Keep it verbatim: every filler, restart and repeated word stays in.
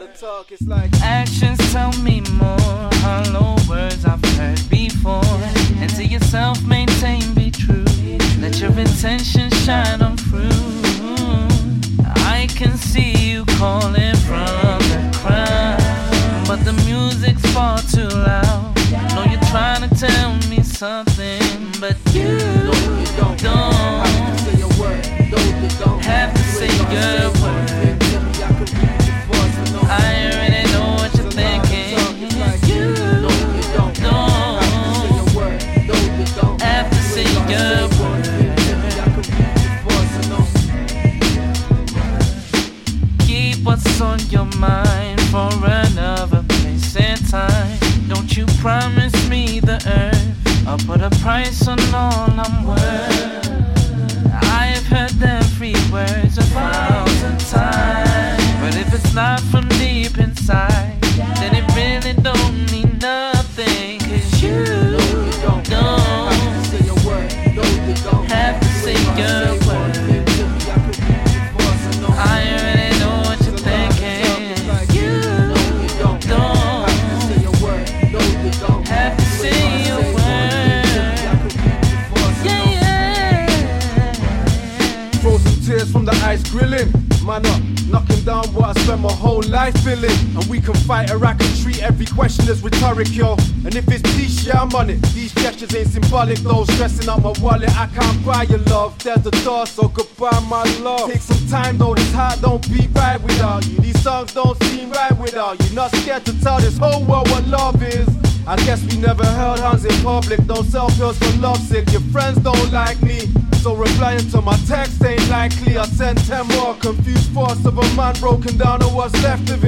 talk, it's like actions tell me more. Hollow words I've heard before. And to yourself maintain, be true. Let your intentions shine on through. I can see you calling from the crowd, but the music's far too loud. Know you're trying to tell me something, but you don't have to say your word. I already know what you're thinking. You don't have to say your word. Keep what's on your mind for another place and time. Don't you promise me the earth, I'll put a price on all I'm worth. I've heard them three words a thousand times, but if it's not from deep inside, then it really don't mean nothing. Cause you don't have to say your word. I already know what you're thinking. You don't have to say your word. Yeah, yeah. frozen tears from the ice grilling. Man up, knocking down what I spent my whole life feeling. And we can fight or I can treat every question as rhetoric, yo. And if it's peace, yeah, I'm on it. These gestures ain't symbolic, though. Stressing out my wallet, I can't buy your love. There's the door, so goodbye, my love. Take some time, though, this heart don't beat right without you. These songs don't seem right without you. Not scared to tell this whole world what love is. I guess we never held hands in public. Don't sell pills for lovesick. Your friends don't like me, so replying to my text ain't likely. I sent ten more confused thoughts of a man broken down on what's left of it.